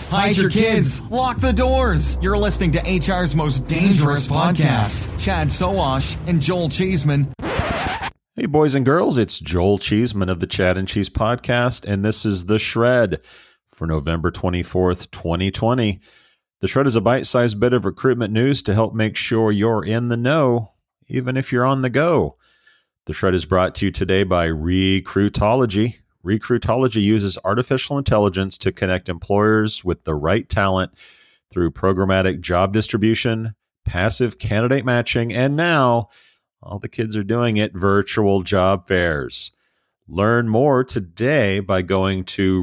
hide your kids, lock the doors. You're listening to HR's most dangerous podcast. Chad Sowash and Joel Cheeseman. Hey, boys and girls, it's Joel Cheeseman of the Chad and Cheese Podcast, and this is The Shred for November 24th, 2020. The Shred is a bite-sized bit of recruitment news to help make sure you're in the know, even if you're on the go. The Shred is brought to you today by Recruitology. Recruitology uses artificial intelligence to connect employers with the right talent through programmatic job distribution, passive candidate matching, and now all the kids are doing it, virtual job fairs. Learn more today by going to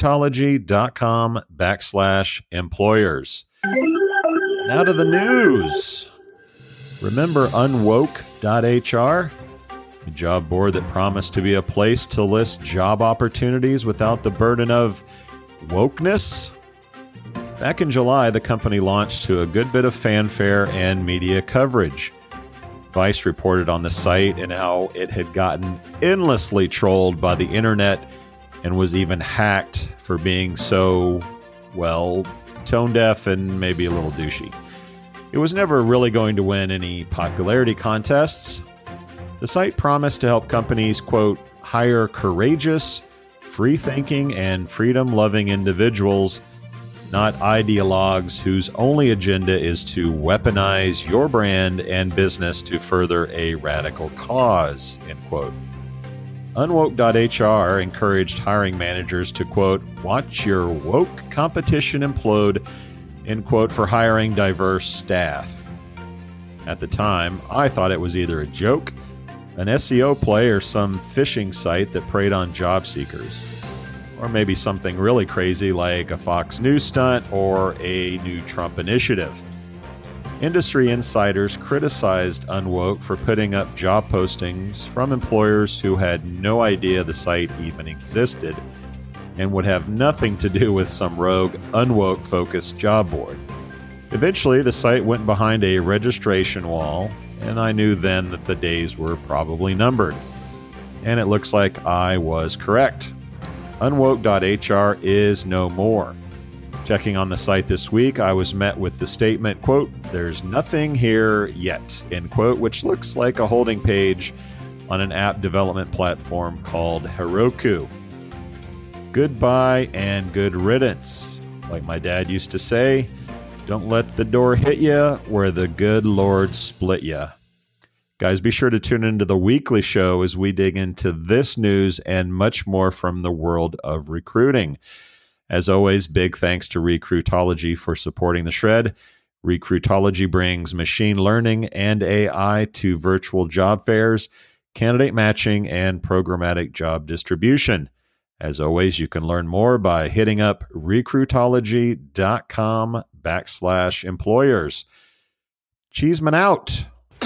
recruitology.com/employers. Now to the news. Remember Unwoke.hr? A job board that promised to be a place to list job opportunities without the burden of wokeness? Back in July, the company launched to a good bit of fanfare and media coverage. Vice reported on the site and how it had gotten endlessly trolled by the internet and was even hacked for being so, well, tone deaf and maybe a little douchey. It was never really going to win any popularity contests. The site promised to help companies, quote, hire courageous, free-thinking, and freedom-loving individuals, not ideologues whose only agenda is to weaponize your brand and business to further a radical cause, end quote. Unwoke.hr encouraged hiring managers to, quote, watch your woke competition implode, end quote, for hiring diverse staff. At the time, I thought it was either a joke, an SEO play, or some phishing site that preyed on job seekers. Or maybe something really crazy like a Fox News stunt or a new Trump initiative. Industry insiders criticized Unwoke for putting up job postings from employers who had no idea the site even existed and would have nothing to do with some rogue Unwoke-focused job board. Eventually, the site went behind a registration wall, and I knew then that the days were probably numbered. And it looks like I was correct. Unwoke.hr is no more. Checking on the site this week, I was met with the statement, quote, there's nothing here yet, end quote, which looks like a holding page on an app development platform called Heroku. Goodbye and good riddance. Like my dad used to say, don't let the door hit ya where the good Lord split ya. Guys, be sure to tune into the weekly show as we dig into this news and much more from the world of recruiting. As always, big thanks to Recruitology for supporting the Shred. Recruitology brings machine learning and AI to virtual job fairs, candidate matching, and programmatic job distribution. As always, you can learn more by hitting up recruitology.com/employers. Cheeseman out.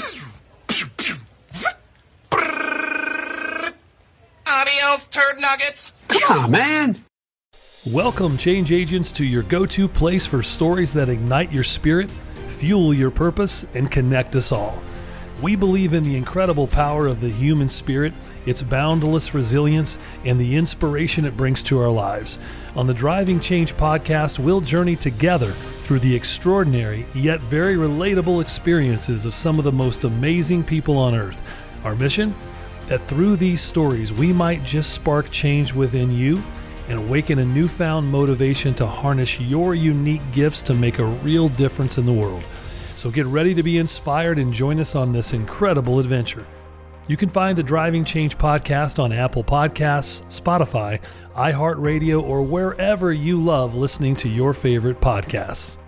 Adios, turd nuggets. Come on, man. Welcome, change agents, to your go-to place for stories that ignite your spirit, fuel your purpose, and connect us all. We believe in the incredible power of the human spirit, its boundless resilience, and the inspiration it brings to our lives. On the Driving Change podcast, we'll journey together through the extraordinary yet very relatable experiences of some of the most amazing people on earth. Our mission? That through these stories, we might just spark change within you and awaken a newfound motivation to harness your unique gifts to make a real difference in the world. So get ready to be inspired and join us on this incredible adventure. You can find the Driving Change podcast on Apple Podcasts, Spotify, iHeartRadio, or wherever you love listening to your favorite podcasts.